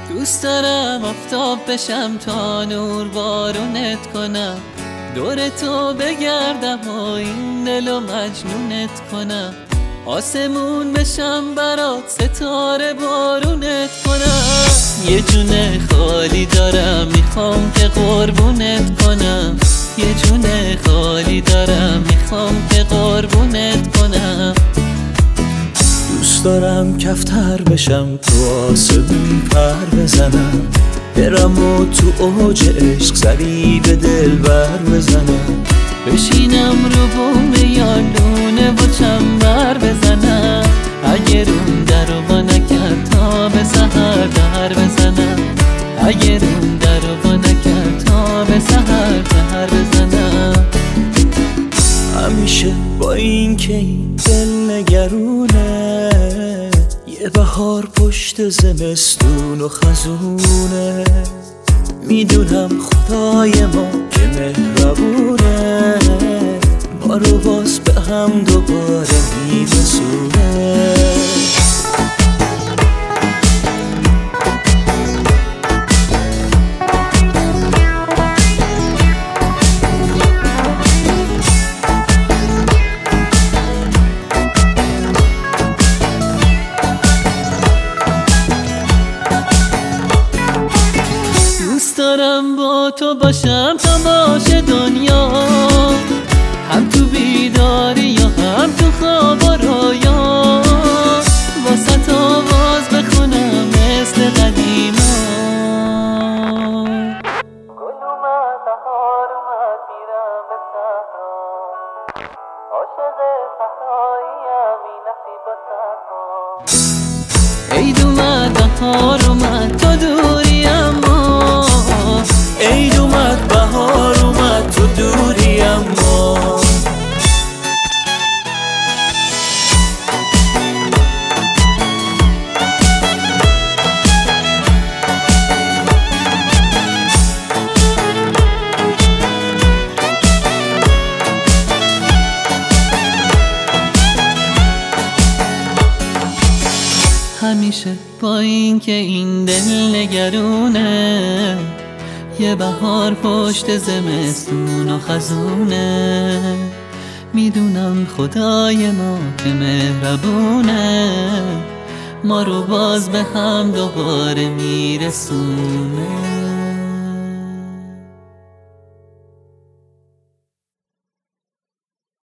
دوست دارم آفتاب بشم تا نور بارونت کنم، دور تو بگردم و این دلو مجنونت کنم، آسمون بشم برات ستاره بارونت کنم. یه جونه خالی دارم میخوام که قربونت کنم، یه جونه خالی دارم میخوام که قربونت کنم. دوست دارم کفتر بشم تو آسمون پر بزنم، برم و تو اوج عشق سری به دل بر بزنم، بشینم رو بوم یالونه و چنبر بزنم، اگه روم در و با نکرد تا به سحر در بزنم، اگه روم در و با نکرد تا به سحر در بزنم. همیشه با این که این دل نگرونه، یه بهار پشت زمستون و خزونه، میدونم خدای ما که مهربونه، ما رو باز به هم دوباره میرسونه. دوست دارم با تو باشم تا باشه دنیا، هم تو بیداری یا هم تو خواب و رویا، واسه آواز بخونم مثل قدیما. گل اومد بهار اومد میرم به صحرا، عاشق صحراییم این نصیب و صحرا. عید اومد بهار اومد تو دوری اما، عید اومد بهار اومد تو دوری اما. همیشه با این که این دل نگرونه، یه بهار پشت زمستون و خزونه، میدونم خدای ما که مهربونه، ما رو باز به هم دوباره میرسونه.